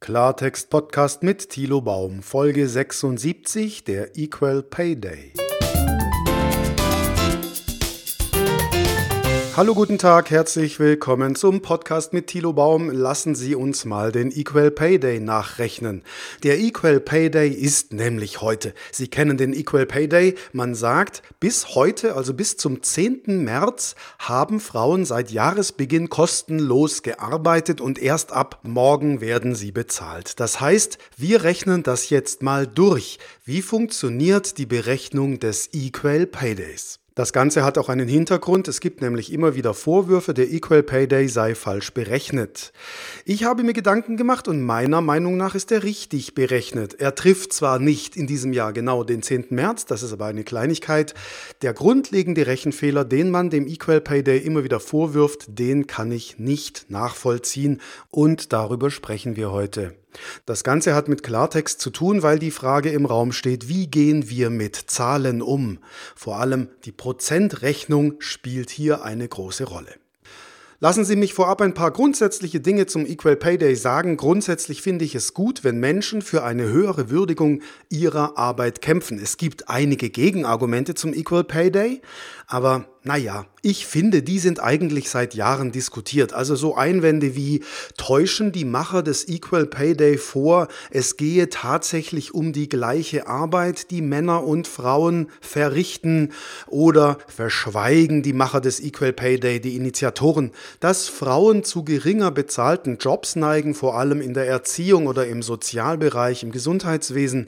Klartext-Podcast mit Thilo Baum, Folge 76, der Equal Pay Day. Hallo, guten Tag, herzlich willkommen zum Podcast mit Thilo Baum. Lassen Sie uns mal den Equal Pay Day nachrechnen. Der Equal Pay Day ist nämlich heute. Sie kennen den Equal Pay Day. Man sagt, bis heute, also bis zum 10. März, haben Frauen seit Jahresbeginn kostenlos gearbeitet und erst ab morgen werden sie bezahlt. Das heißt, wir rechnen das jetzt mal durch. Wie funktioniert die Berechnung des Equal Pay Days? Das Ganze hat auch einen Hintergrund. Es gibt nämlich immer wieder Vorwürfe, der Equal Pay Day sei falsch berechnet. Ich habe mir Gedanken gemacht und meiner Meinung nach ist er richtig berechnet. Er trifft zwar nicht in diesem Jahr genau den 10. März, das ist aber eine Kleinigkeit. Der grundlegende Rechenfehler, den man dem Equal Pay Day immer wieder vorwirft, den kann ich nicht nachvollziehen und darüber sprechen wir heute. Das Ganze hat mit Klartext zu tun, weil die Frage im Raum steht, wie gehen wir mit Zahlen um? Vor allem die Prozentrechnung spielt hier eine große Rolle. Lassen Sie mich vorab ein paar grundsätzliche Dinge zum Equal Pay Day sagen. Grundsätzlich finde ich es gut, wenn Menschen für eine höhere Würdigung ihrer Arbeit kämpfen. Es gibt einige Gegenargumente zum Equal Pay Day, aber naja, ich finde, die sind eigentlich seit Jahren diskutiert. Also so Einwände wie, täuschen die Macher des Equal Pay Day vor, es gehe tatsächlich um die gleiche Arbeit, die Männer und Frauen verrichten, oder verschweigen die Macher des Equal Pay Day, die Initiatoren, dass Frauen zu geringer bezahlten Jobs neigen, vor allem in der Erziehung oder im Sozialbereich, im Gesundheitswesen.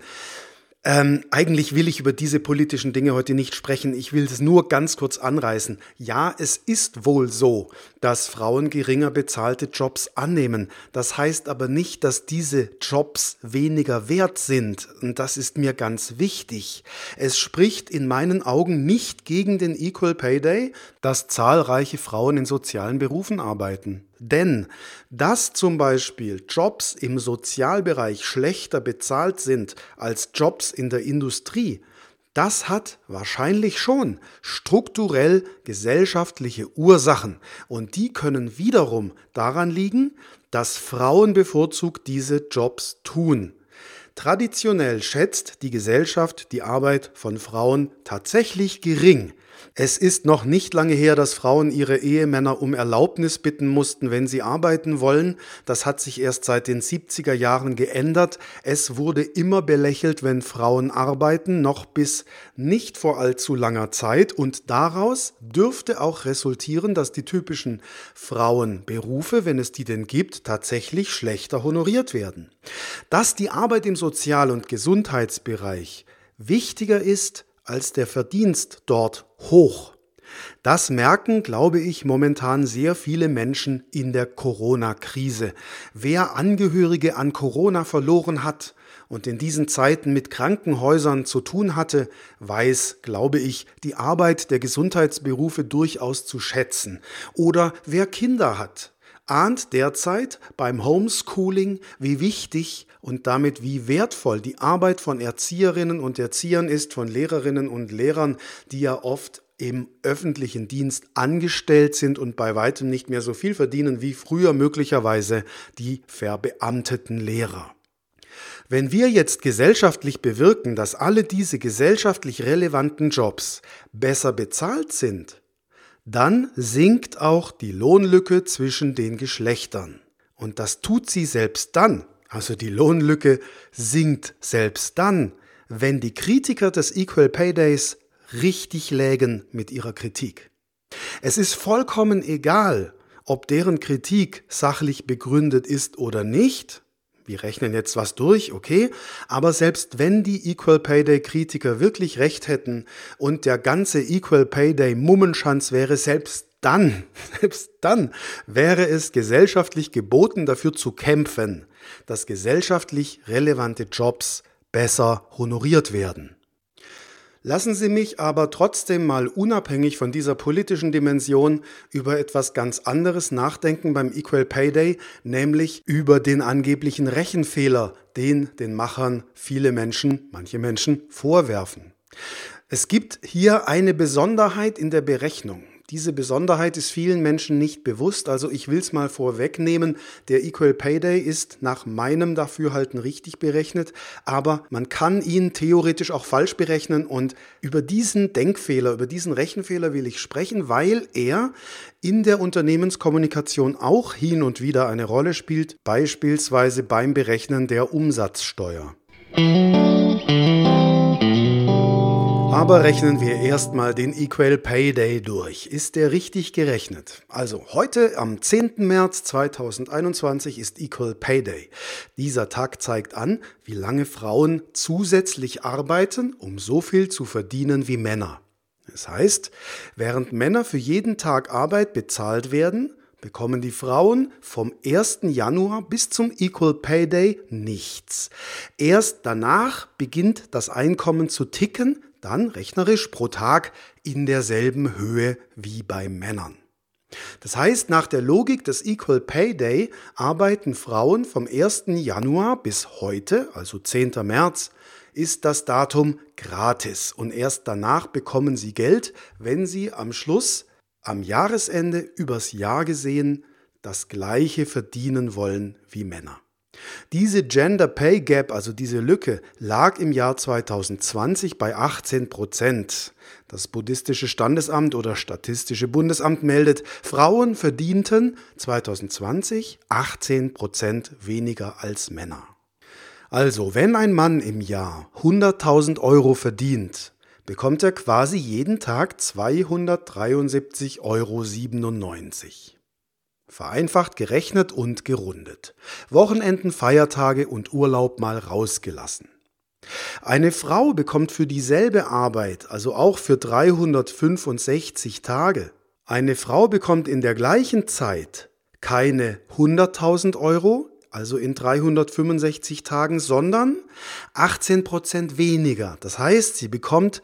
Eigentlich will ich über diese politischen Dinge heute nicht sprechen. Ich will es nur ganz kurz anreißen. Ja, es ist wohl so, dass Frauen geringer bezahlte Jobs annehmen. Das heißt aber nicht, dass diese Jobs weniger wert sind. Und das ist mir ganz wichtig. Es spricht in meinen Augen nicht gegen den Equal Pay Day, dass zahlreiche Frauen in sozialen Berufen arbeiten. Denn dass zum Beispiel Jobs im Sozialbereich schlechter bezahlt sind als Jobs in der Industrie, das hat wahrscheinlich schon strukturell gesellschaftliche Ursachen. Und die können wiederum daran liegen, dass Frauen bevorzugt diese Jobs tun. Traditionell schätzt die Gesellschaft die Arbeit von Frauen tatsächlich gering. Es ist noch nicht lange her, dass Frauen ihre Ehemänner um Erlaubnis bitten mussten, wenn sie arbeiten wollen. Das hat sich erst seit den 70er Jahren geändert. Es wurde immer belächelt, wenn Frauen arbeiten, noch bis nicht vor allzu langer Zeit. Und daraus dürfte auch resultieren, dass die typischen Frauenberufe, wenn es die denn gibt, tatsächlich schlechter honoriert werden. Dass die Arbeit im Sozial- und Gesundheitsbereich wichtiger ist als der Verdienst dort hoch. Das merken, glaube ich, momentan sehr viele Menschen in der Corona-Krise. Wer Angehörige an Corona verloren hat und in diesen Zeiten mit Krankenhäusern zu tun hatte, weiß, glaube ich, die Arbeit der Gesundheitsberufe durchaus zu schätzen. Oder wer Kinder hat, ahnt derzeit beim Homeschooling, wie wichtig und damit wie wertvoll die Arbeit von Erzieherinnen und Erziehern ist, von Lehrerinnen und Lehrern, die ja oft im öffentlichen Dienst angestellt sind und bei weitem nicht mehr so viel verdienen wie früher möglicherweise die verbeamteten Lehrer. Wenn wir jetzt gesellschaftlich bewirken, dass alle diese gesellschaftlich relevanten Jobs besser bezahlt sind, dann sinkt auch die Lohnlücke zwischen den Geschlechtern. Und das tut sie selbst dann, also die Lohnlücke sinkt selbst dann, wenn die Kritiker des Equal Pay Days richtig lägen mit ihrer Kritik. Es ist vollkommen egal, ob deren Kritik sachlich begründet ist oder nicht. Wir rechnen jetzt was durch, okay, aber selbst wenn die Equal Pay Day Kritiker wirklich recht hätten und der ganze Equal Pay Day Mummenschanz wäre, selbst dann wäre es gesellschaftlich geboten, dafür zu kämpfen, dass gesellschaftlich relevante Jobs besser honoriert werden. Lassen Sie mich aber trotzdem mal unabhängig von dieser politischen Dimension über etwas ganz anderes nachdenken beim Equal Pay Day, nämlich über den angeblichen Rechenfehler, den Machern manche Menschen vorwerfen. Es gibt hier eine Besonderheit in der Berechnung. Diese Besonderheit ist vielen Menschen nicht bewusst, also ich will es mal vorwegnehmen, der Equal Pay Day ist nach meinem Dafürhalten richtig berechnet, aber man kann ihn theoretisch auch falsch berechnen und über diesen Denkfehler, über diesen Rechenfehler will ich sprechen, weil er in der Unternehmenskommunikation auch hin und wieder eine Rolle spielt, beispielsweise beim Berechnen der Umsatzsteuer. Aber rechnen wir erstmal den Equal Pay Day durch. Ist der richtig gerechnet? Also heute am 10. März 2021 ist Equal Pay Day. Dieser Tag zeigt an, wie lange Frauen zusätzlich arbeiten, um so viel zu verdienen wie Männer. Das heißt, während Männer für jeden Tag Arbeit bezahlt werden, bekommen die Frauen vom 1. Januar bis zum Equal Pay Day nichts. Erst danach beginnt das Einkommen zu ticken, dann rechnerisch pro Tag in derselben Höhe wie bei Männern. Das heißt, nach der Logik des Equal Pay Day arbeiten Frauen vom 1. Januar bis heute, also 10. März, ist das Datum gratis und erst danach bekommen sie Geld, wenn sie am Schluss, am Jahresende, übers Jahr gesehen, das Gleiche verdienen wollen wie Männer. Diese Gender Pay Gap, also diese Lücke, lag im Jahr 2020 bei 18%. Das Buddhistische Standesamt oder Statistische Bundesamt meldet, Frauen verdienten 2020 18% weniger als Männer. Also, wenn ein Mann im Jahr 100.000 Euro verdient, bekommt er quasi jeden Tag 273,97 Euro. Vereinfacht gerechnet und gerundet. Wochenenden, Feiertage und Urlaub mal rausgelassen. Eine Frau bekommt für dieselbe Arbeit, also auch für 365 Tage, eine Frau bekommt in der gleichen Zeit keine 100.000 Euro, also in 365 Tagen, sondern 18% weniger. Das heißt, sie bekommt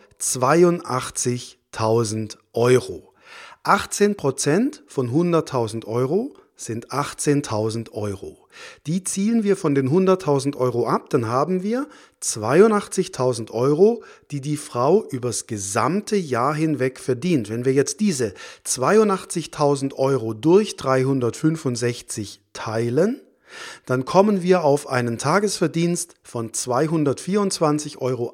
82.000 Euro. 18% von 100.000 Euro sind 18.000 Euro. Die ziehen wir von den 100.000 Euro ab, dann haben wir 82.000 Euro, die die Frau übers gesamte Jahr hinweg verdient. Wenn wir jetzt diese 82.000 Euro durch 365 teilen, dann kommen wir auf einen Tagesverdienst von 224,68 Euro,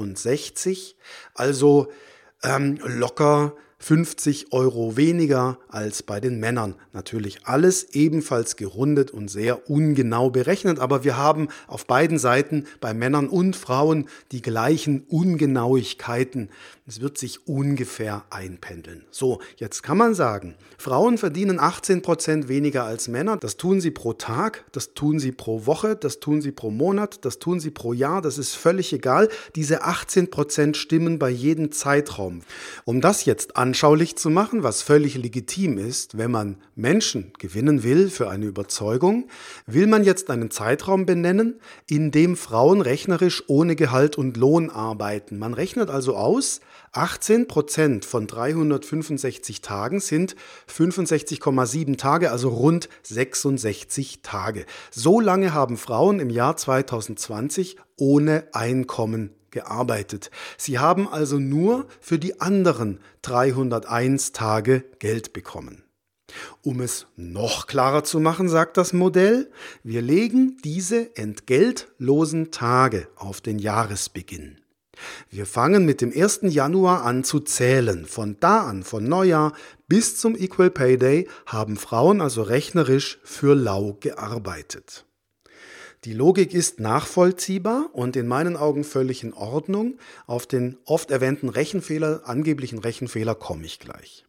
also locker 50 Euro weniger als bei den Männern. Natürlich alles ebenfalls gerundet und sehr ungenau berechnet, aber wir haben auf beiden Seiten bei Männern und Frauen die gleichen Ungenauigkeiten. Es wird sich ungefähr einpendeln. So, jetzt kann man sagen, Frauen verdienen 18% weniger als Männer. Das tun sie pro Tag, das tun sie pro Woche, das tun sie pro Monat, das tun sie pro Jahr. Das ist völlig egal. Diese 18% stimmen bei jedem Zeitraum. Um das jetzt anschaulich zu machen, was völlig legitim ist, wenn man Menschen gewinnen will für eine Überzeugung, will man jetzt einen Zeitraum benennen, in dem Frauen rechnerisch ohne Gehalt und Lohn arbeiten. Man rechnet also aus, 18% von 365 Tagen sind 65,7 Tage, also rund 66 Tage. So lange haben Frauen im Jahr 2020 ohne Einkommen gearbeitet. Sie haben also nur für die anderen 301 Tage Geld bekommen. Um es noch klarer zu machen, sagt das Modell, wir legen diese entgeltlosen Tage auf den Jahresbeginn. Wir fangen mit dem 1. Januar an zu zählen. Von da an, von Neujahr bis zum Equal Pay Day, haben Frauen also rechnerisch für lau gearbeitet. Die Logik ist nachvollziehbar und in meinen Augen völlig in Ordnung. Auf den oft erwähnten Rechenfehler, angeblichen Rechenfehler, komme ich gleich.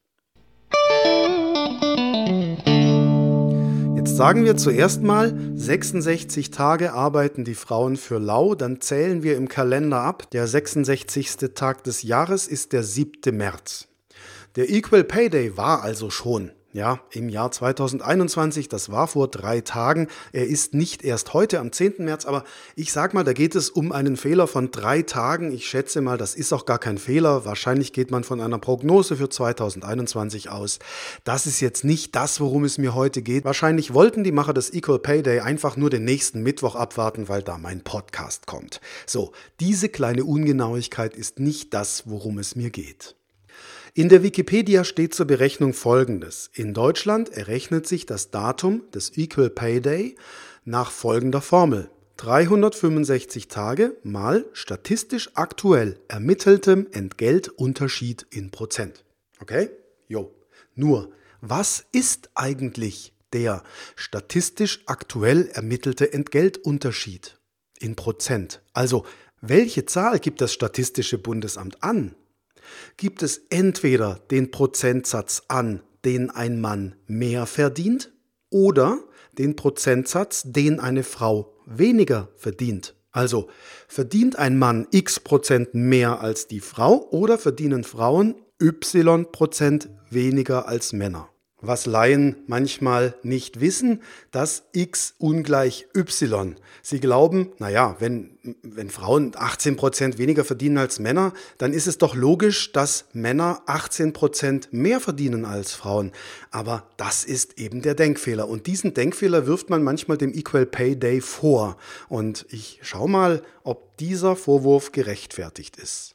Jetzt sagen wir zuerst mal, 66 Tage arbeiten die Frauen für lau, dann zählen wir im Kalender ab. Der 66. Tag des Jahres ist der 7. März. Der Equal Pay Day war also schon im Jahr 2021, das war vor 3 Tagen. Er ist nicht erst heute am 10. März, aber ich sag mal, da geht es um einen Fehler von 3 Tagen. Ich schätze mal, das ist auch gar kein Fehler. Wahrscheinlich geht man von einer Prognose für 2021 aus. Das ist jetzt nicht das, worum es mir heute geht. Wahrscheinlich wollten die Macher des Equal Pay Day einfach nur den nächsten Mittwoch abwarten, weil da mein Podcast kommt. So, diese kleine Ungenauigkeit ist nicht das, worum es mir geht. In der Wikipedia steht zur Berechnung Folgendes. In Deutschland errechnet sich das Datum des Equal Pay Day nach folgender Formel. 365 Tage mal statistisch aktuell ermitteltem Entgeltunterschied in Prozent. Okay? Jo. Nur, was ist eigentlich der statistisch aktuell ermittelte Entgeltunterschied in Prozent? Also, welche Zahl gibt das Statistische Bundesamt an? Gibt es entweder den Prozentsatz an, den ein Mann mehr verdient, oder den Prozentsatz, den eine Frau weniger verdient? Also, verdient ein Mann x% mehr als die Frau oder verdienen Frauen y% weniger als Männer? Was Laien manchmal nicht wissen, dass x ungleich y. Sie glauben, naja, wenn Frauen 18% weniger verdienen als Männer, dann ist es doch logisch, dass Männer 18% mehr verdienen als Frauen. Aber das ist eben der Denkfehler. Und diesen Denkfehler wirft man manchmal dem Equal Pay Day vor. Und ich schaue mal, ob dieser Vorwurf gerechtfertigt ist.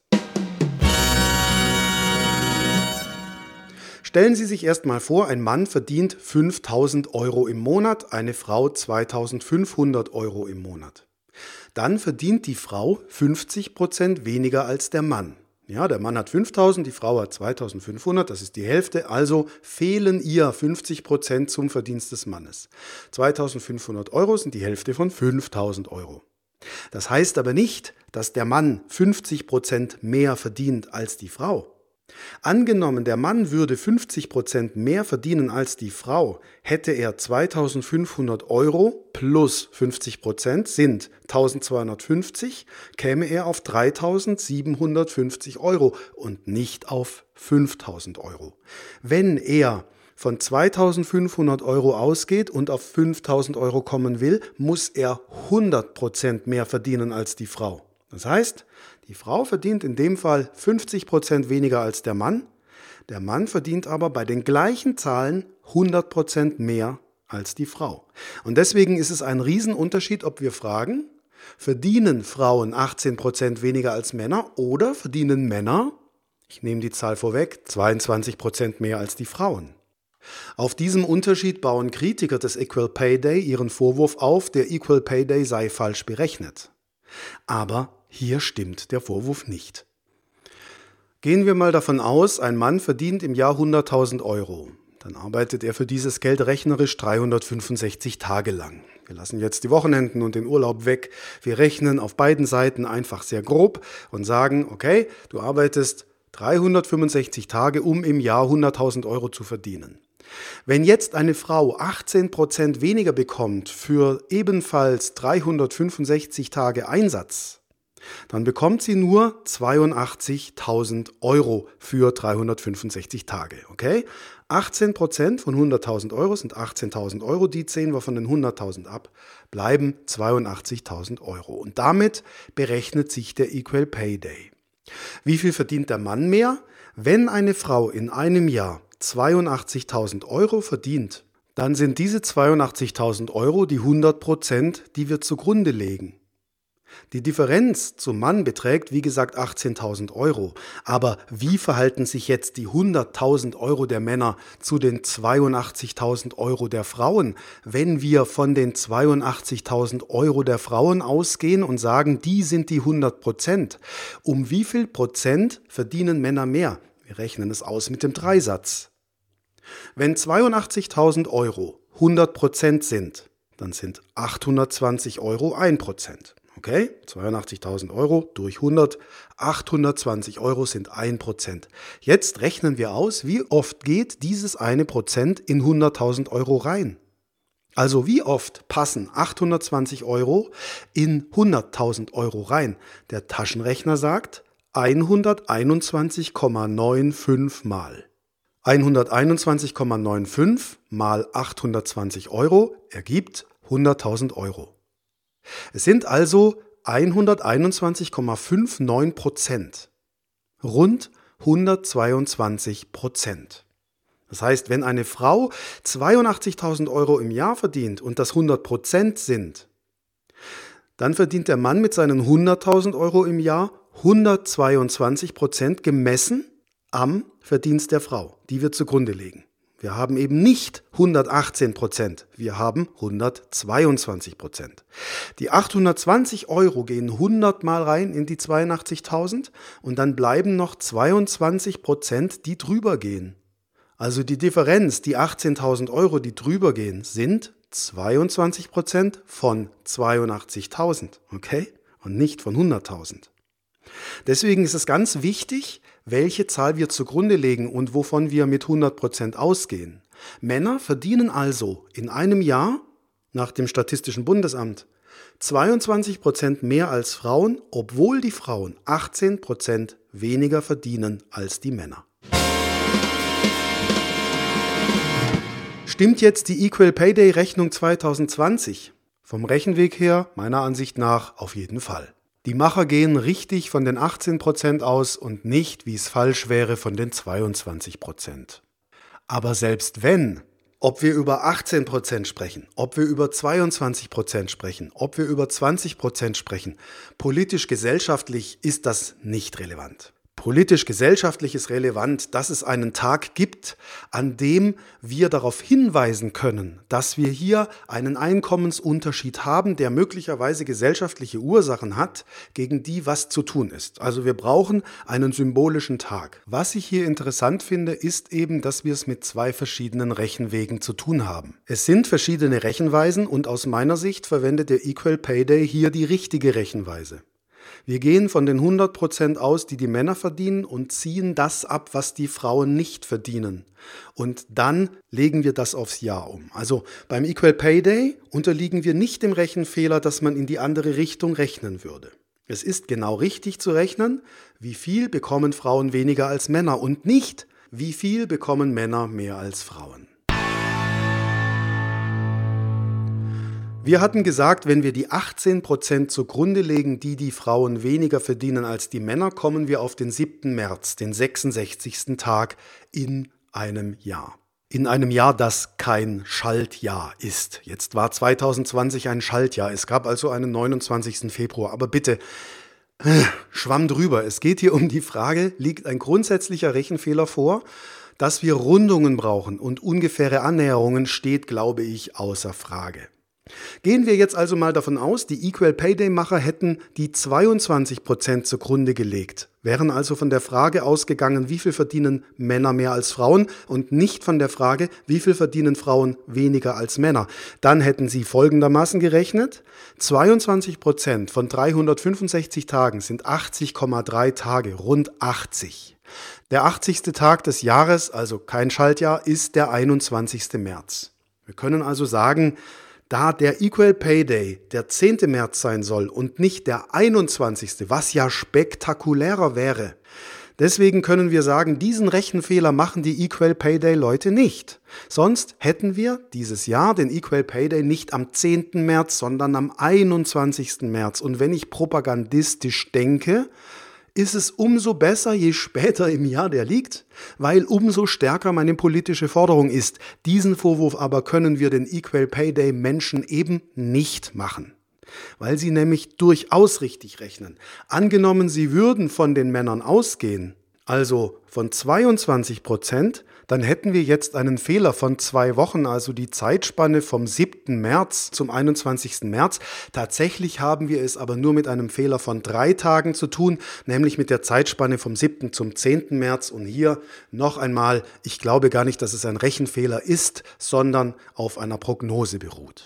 Stellen Sie sich erst mal vor, ein Mann verdient 5.000 Euro im Monat, eine Frau 2.500 Euro im Monat. Dann verdient die Frau 50% weniger als der Mann. Ja, der Mann hat 5.000, die Frau hat 2.500, das ist die Hälfte, also fehlen ihr 50% zum Verdienst des Mannes. 2.500 Euro sind die Hälfte von 5.000 Euro. Das heißt aber nicht, dass der Mann 50% mehr verdient als die Frau. Angenommen, der Mann würde 50% mehr verdienen als die Frau, hätte er 2.500 Euro plus 50% sind 1.250, käme er auf 3.750 Euro und nicht auf 5.000 Euro. Wenn er von 2.500 Euro ausgeht und auf 5.000 Euro kommen will, muss er 100% mehr verdienen als die Frau. Das heißt, die Frau verdient in dem Fall 50% weniger als der Mann verdient aber bei den gleichen Zahlen 100% mehr als die Frau. Und deswegen ist es ein Riesenunterschied, ob wir fragen, verdienen Frauen 18% weniger als Männer oder verdienen Männer, ich nehme die Zahl vorweg, 22% mehr als die Frauen. Auf diesem Unterschied bauen Kritiker des Equal Pay Day ihren Vorwurf auf, der Equal Pay Day sei falsch berechnet. Aber hier stimmt der Vorwurf nicht. Gehen wir mal davon aus, ein Mann verdient im Jahr 100.000 Euro. Dann arbeitet er für dieses Geld rechnerisch 365 Tage lang. Wir lassen jetzt die Wochenenden und den Urlaub weg. Wir rechnen auf beiden Seiten einfach sehr grob und sagen, okay, du arbeitest 365 Tage, um im Jahr 100.000 Euro zu verdienen. Wenn jetzt eine Frau 18% weniger bekommt für ebenfalls 365 Tage Einsatz, dann bekommt sie nur 82.000 Euro für 365 Tage. Okay? 18% von 100.000 Euro sind 18.000 Euro, die ziehen wir von den 100.000 ab, bleiben 82.000 Euro. Und damit berechnet sich der Equal Pay Day. Wie viel verdient der Mann mehr? Wenn eine Frau in einem Jahr 82.000 Euro verdient, dann sind diese 82.000 Euro die 100%, die wir zugrunde legen. Die Differenz zum Mann beträgt, wie gesagt, 18.000 Euro. Aber wie verhalten sich jetzt die 100.000 Euro der Männer zu den 82.000 Euro der Frauen, wenn wir von den 82.000 Euro der Frauen ausgehen und sagen, die sind die 100%? Um wie viel Prozent verdienen Männer mehr? Wir rechnen es aus mit dem Dreisatz. Wenn 82.000 Euro 100% sind, dann sind 820 Euro 1%. Okay, 82.000 Euro durch 100, 820 Euro sind 1%. Jetzt rechnen wir aus, wie oft geht dieses 1% in 100.000 Euro rein. Also wie oft passen 820 Euro in 100.000 Euro rein? Der Taschenrechner sagt 121,95 Mal. 121,95 mal 820 Euro ergibt 100.000 Euro. Es sind also 121,59%, rund 122%. Das heißt, wenn eine Frau 82.000 Euro im Jahr verdient und das 100% sind, dann verdient der Mann mit seinen 100.000 Euro im Jahr 122% gemessen am Verdienst der Frau, die wir zugrunde legen. Wir haben eben nicht 118%, wir haben 122%. Die 820 Euro gehen 100 Mal rein in die 82.000 und dann bleiben noch 22%, die drüber gehen. Also die Differenz, die 18.000 Euro, die drüber gehen, sind 22% von 82.000, okay? Und nicht von 100.000. Deswegen ist es ganz wichtig, welche Zahl wir zugrunde legen und wovon wir mit 100% ausgehen. Männer verdienen also in einem Jahr, nach dem Statistischen Bundesamt, 22% mehr als Frauen, obwohl die Frauen 18% weniger verdienen als die Männer. Stimmt jetzt die Equal Pay Day Rechnung 2020? Vom Rechenweg her, meiner Ansicht nach, auf jeden Fall. Die Macher gehen richtig von den 18% aus und nicht, wie es falsch wäre, von den 22%. Aber selbst wenn, ob wir über 18% sprechen, ob wir über 22% sprechen, ob wir über 20% sprechen, politisch-gesellschaftlich ist das nicht relevant. Politisch-gesellschaftlich ist relevant, dass es einen Tag gibt, an dem wir darauf hinweisen können, dass wir hier einen Einkommensunterschied haben, der möglicherweise gesellschaftliche Ursachen hat, gegen die was zu tun ist. Also wir brauchen einen symbolischen Tag. Was ich hier interessant finde, ist eben, dass wir es mit zwei verschiedenen Rechenwegen zu tun haben. Es sind verschiedene Rechenweisen und aus meiner Sicht verwendet der Equal Pay Day hier die richtige Rechenweise. Wir gehen von den 100% aus, die die Männer verdienen und ziehen das ab, was die Frauen nicht verdienen. Und dann legen wir das aufs Jahr um. Also beim Equal Pay Day unterliegen wir nicht dem Rechenfehler, dass man in die andere Richtung rechnen würde. Es ist genau richtig zu rechnen, wie viel bekommen Frauen weniger als Männer und nicht, wie viel bekommen Männer mehr als Frauen. Wir hatten gesagt, wenn wir die 18% zugrunde legen, die die Frauen weniger verdienen als die Männer, kommen wir auf den 7. März, den 66. Tag in einem Jahr. In einem Jahr, das kein Schaltjahr ist. Jetzt war 2020 ein Schaltjahr. Es gab also einen 29. Februar. Aber bitte, Schwamm drüber. Es geht hier um die Frage, liegt ein grundsätzlicher Rechenfehler vor? Dass wir Rundungen brauchen und ungefähre Annäherungen steht, glaube ich, außer Frage. Gehen wir jetzt also mal davon aus, die Equal Pay Day Macher hätten die 22% zugrunde gelegt, wären also von der Frage ausgegangen, wie viel verdienen Männer mehr als Frauen und nicht von der Frage, wie viel verdienen Frauen weniger als Männer. Dann hätten sie folgendermaßen gerechnet: 22% von 365 Tagen sind 80,3 Tage, rund 80. Der 80. Tag des Jahres, also kein Schaltjahr, ist der 21. März. Wir können also sagen, da der Equal Pay Day der 10. März sein soll und nicht der 21., was ja spektakulärer wäre. Deswegen können wir sagen, diesen Rechenfehler machen die Equal Pay Day Leute nicht. Sonst hätten wir dieses Jahr den Equal Pay Day nicht am 10. März, sondern am 21. März. Und wenn ich propagandistisch denke, ist es umso besser, je später im Jahr der liegt, weil umso stärker meine politische Forderung ist. Diesen Vorwurf aber können wir den Equal Pay Day Menschen eben nicht machen, weil sie nämlich durchaus richtig rechnen. Angenommen, sie würden von den Männern ausgehen, also von 22%, dann hätten wir jetzt einen Fehler von 2 Wochen, also die Zeitspanne vom 7. März zum 21. März. Tatsächlich haben wir es aber nur mit einem Fehler von 3 Tagen zu tun, nämlich mit der Zeitspanne vom 7. zum 10. März. Und hier noch einmal, ich glaube gar nicht, dass es ein Rechenfehler ist, sondern auf einer Prognose beruht.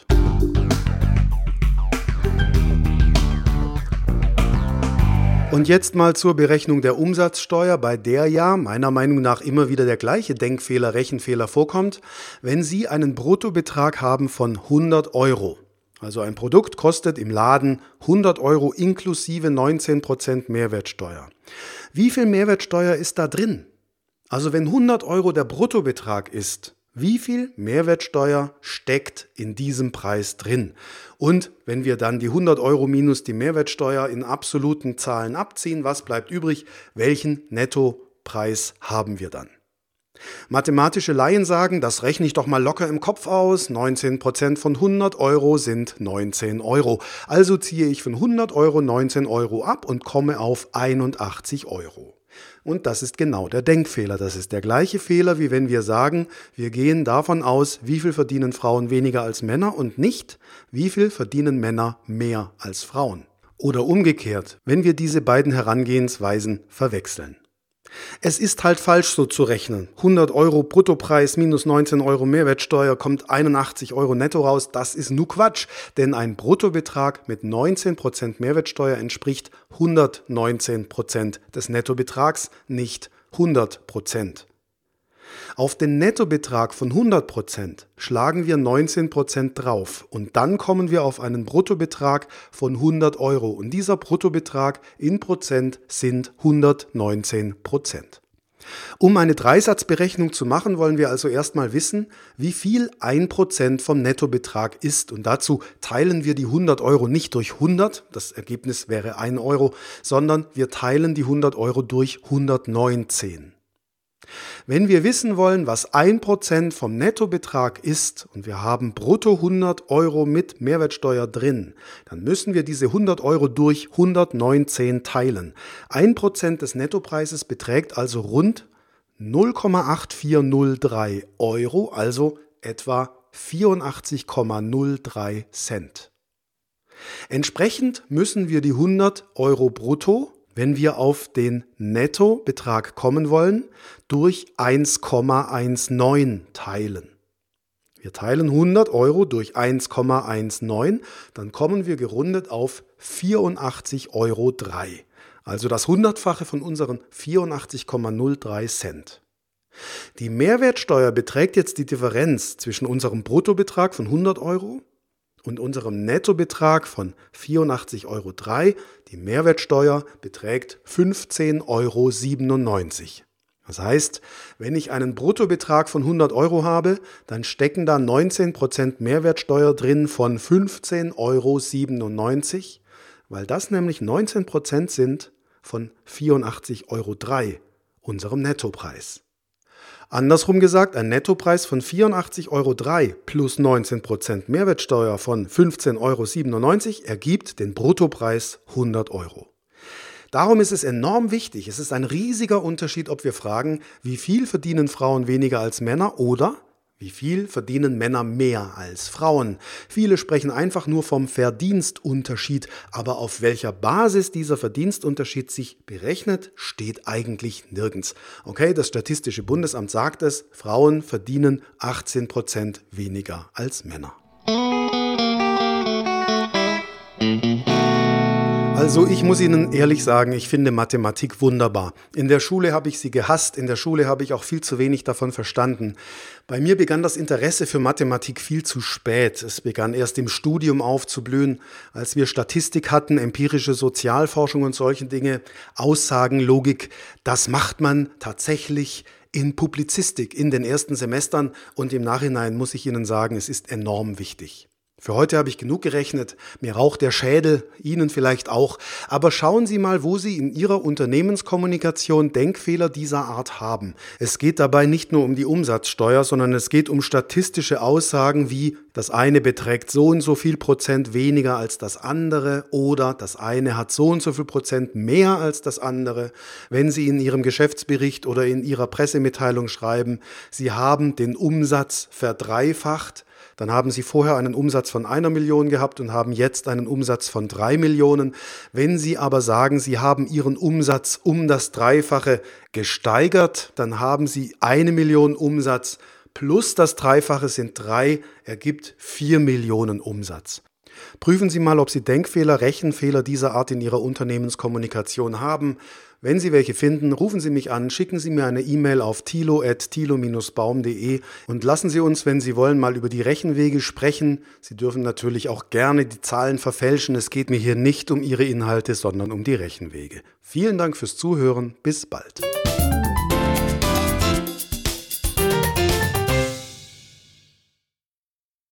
Und jetzt mal zur Berechnung der Umsatzsteuer, bei der ja meiner Meinung nach immer wieder der gleiche Denkfehler, Rechenfehler vorkommt. Wenn Sie einen Bruttobetrag haben von 100 Euro, also ein Produkt kostet im Laden 100 Euro inklusive 19% Mehrwertsteuer. Wie viel Mehrwertsteuer ist da drin? Also wenn 100 Euro der Bruttobetrag ist, wie viel Mehrwertsteuer steckt in diesem Preis drin? Und wenn wir dann die 100 Euro minus die Mehrwertsteuer in absoluten Zahlen abziehen, was bleibt übrig? Welchen Nettopreis haben wir dann? Mathematische Laien sagen, das rechne ich doch mal locker im Kopf aus. 19% von 100 Euro sind 19 Euro. Also ziehe ich von 100 Euro 19 Euro ab und komme auf 81 Euro. Und das ist genau der Denkfehler. Das ist der gleiche Fehler, wie wenn wir sagen, wir gehen davon aus, wie viel verdienen Frauen weniger als Männer und nicht, wie viel verdienen Männer mehr als Frauen. Oder umgekehrt, wenn wir diese beiden Herangehensweisen verwechseln. Es ist halt falsch so zu rechnen. 100 Euro Bruttopreis minus 19 Euro Mehrwertsteuer kommt 81 Euro netto raus. Das ist nur Quatsch, denn ein Bruttobetrag mit 19% Mehrwertsteuer entspricht 119% des Nettobetrags, nicht 100%. Auf den Nettobetrag von 100% schlagen wir 19% drauf und dann kommen wir auf einen Bruttobetrag von 100 Euro und dieser Bruttobetrag in Prozent sind 119%. Um eine Dreisatzberechnung zu machen, wollen wir also erstmal wissen, wie viel 1% vom Nettobetrag ist und dazu teilen wir die 100 Euro nicht durch 100, das Ergebnis wäre 1 Euro, sondern wir teilen die 100 Euro durch 119. Wenn wir wissen wollen, was 1% vom Nettobetrag ist und wir haben brutto 100 Euro mit Mehrwertsteuer drin, dann müssen wir diese 100 Euro durch 119 teilen. 1% des Nettopreises beträgt also rund 0,8403 Euro, also etwa 84,03 Cent. Entsprechend müssen wir die 100 Euro brutto, wenn wir auf den Nettobetrag kommen wollen, durch 1,19 teilen. Wir teilen 100 Euro durch 1,19, dann kommen wir gerundet auf 84,03 Euro. Also das Hundertfache von unseren 84,03 Cent. Die Mehrwertsteuer beträgt jetzt die Differenz zwischen unserem Bruttobetrag von 100 Euro und unserem Nettobetrag von 84,03 Euro. Die Mehrwertsteuer beträgt 15,97 Euro. Das heißt, wenn ich einen Bruttobetrag von 100 Euro habe, dann stecken da 19% Mehrwertsteuer drin von 15,97 Euro, weil das nämlich 19% sind von 84,03 Euro, unserem Nettopreis. Andersrum gesagt, ein Nettopreis von 84,03 Euro plus 19% Mehrwertsteuer von 15,97 Euro ergibt den Bruttopreis 100 Euro. Darum ist es enorm wichtig, es ist ein riesiger Unterschied, ob wir fragen, wie viel verdienen Frauen weniger als Männer oder wie viel verdienen Männer mehr als Frauen. Viele sprechen einfach nur vom Verdienstunterschied, aber auf welcher Basis dieser Verdienstunterschied sich berechnet, steht eigentlich nirgends. Okay, das Statistische Bundesamt sagt es, Frauen verdienen 18% weniger als Männer. Also ich muss Ihnen ehrlich sagen, ich finde Mathematik wunderbar. In der Schule habe ich sie gehasst, in der Schule habe ich auch viel zu wenig davon verstanden. Bei mir begann das Interesse für Mathematik viel zu spät. Es begann erst im Studium aufzublühen, als wir Statistik hatten, empirische Sozialforschung und solche Dinge, Aussagen, Logik. Das macht man tatsächlich in Publizistik in den ersten Semestern und im Nachhinein muss ich Ihnen sagen, es ist enorm wichtig. Für heute habe ich genug gerechnet, mir raucht der Schädel, Ihnen vielleicht auch, aber schauen Sie mal, wo Sie in Ihrer Unternehmenskommunikation Denkfehler dieser Art haben. Es geht dabei nicht nur um die Umsatzsteuer, sondern es geht um statistische Aussagen wie, das eine beträgt so und so viel Prozent weniger als das andere oder das eine hat so und so viel Prozent mehr als das andere. Wenn Sie in Ihrem Geschäftsbericht oder in Ihrer Pressemitteilung schreiben, Sie haben den Umsatz verdreifacht, dann haben Sie vorher einen Umsatz von 1 Million gehabt und haben jetzt einen Umsatz von 3 Millionen. Wenn Sie aber sagen, Sie haben Ihren Umsatz um das Dreifache gesteigert, dann haben Sie 1 Million Umsatz plus das Dreifache sind 3, ergibt 4 Millionen Umsatz. Prüfen Sie mal, ob Sie Denkfehler, Rechenfehler dieser Art in Ihrer Unternehmenskommunikation haben. Wenn Sie welche finden, rufen Sie mich an, schicken Sie mir eine E-Mail auf thilo@thilo-baum.de und lassen Sie uns, wenn Sie wollen, mal über die Rechenwege sprechen. Sie dürfen natürlich auch gerne die Zahlen verfälschen. Es geht mir hier nicht um Ihre Inhalte, sondern um die Rechenwege. Vielen Dank fürs Zuhören. Bis bald.